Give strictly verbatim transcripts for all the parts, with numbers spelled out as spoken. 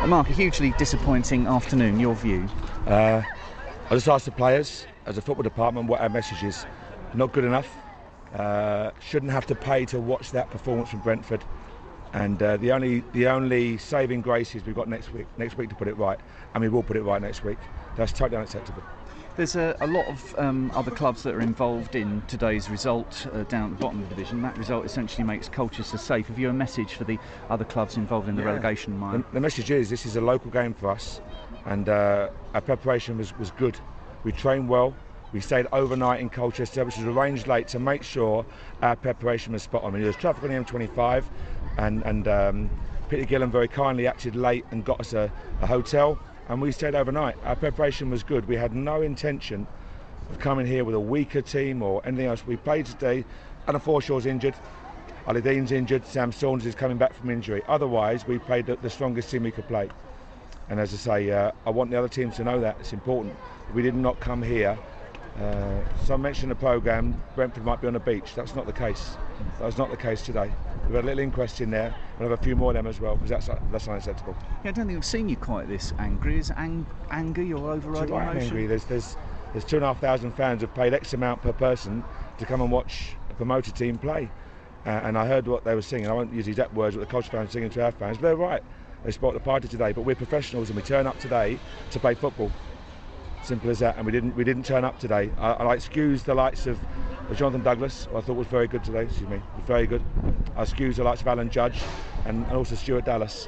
Mark, a hugely disappointing afternoon, your view? Uh, I just asked the players, as a football department, what our message is. Not good enough. Uh, shouldn't have to pay to watch that performance from Brentford. And uh, the only the only saving grace is we've got next week next week to put it right, and we will put it right next week. That's totally unacceptable. There's a, a lot of um, other clubs that are involved in today's result uh, down at the bottom of the division. That result essentially makes Colchester safe. Have you a message for the other clubs involved in the yeah. relegation mire? The, the message is this is a local game for us, and uh, our preparation was, was good. We trained well. We stayed overnight in Colchester, which was arranged late to make sure our preparation was spot on. I mean, there was traffic on the M twenty-five, and, and um, Peter Gillen very kindly acted late and got us a, a hotel. And we stayed overnight. Our preparation was good. We had no intention of coming here with a weaker team or anything else. We played today. Adam Forshaw's injured. Ali Dean's injured. Sam Saunders is coming back from injury. Otherwise, we played the, the strongest team we could play. And as I say, uh, I want the other teams to know that. It's important. We did not come here. Uh, some mentioned the programme, Brentford might be on the beach. That's not the case. That was not the case today. We've had a little inquest in there. We'll have a few more of them as well, because that's, that's unacceptable. Yeah, I don't think I've seen you quite this angry. Is ang anger your overriding emotion? I'm angry. There's, there's, there's two and a half thousand fans who've paid X amount per person to come and watch a promoted team play. Uh, and I heard what they were singing. I won't use exact words, what the Colchester fans were singing to our fans, but they're right. They spoiled the party today, but we're professionals and we turn up today to play football. Simple as that, and we didn't we didn't turn up today. I, I excuse the likes of, of Jonathan Douglas, who I thought was very good today. Excuse me, was very good. I excuse the likes of Alan Judge and, and also Stuart Dallas.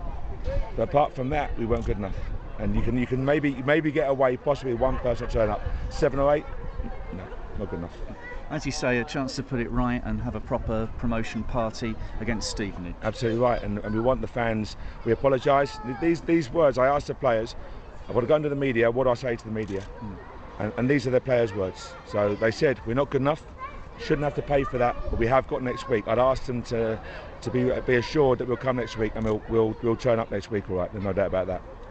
But apart from that, we weren't good enough. And you can you can maybe maybe get away possibly one person turn up, seven or eight. No, not good enough. As you say, a chance to put it right and have a proper promotion party against Stevenage. Absolutely right, and, and we want the fans. We apologise. These these words I asked the players. I want to go into the media, what do I say to the media? Mm. And, and these are their players' words. So they said, we're not good enough, shouldn't have to pay for that, but we have got next week. I'd asked them to to be be assured that we'll come next week and we'll, we'll, we'll turn up next week, all right, there's no doubt about that.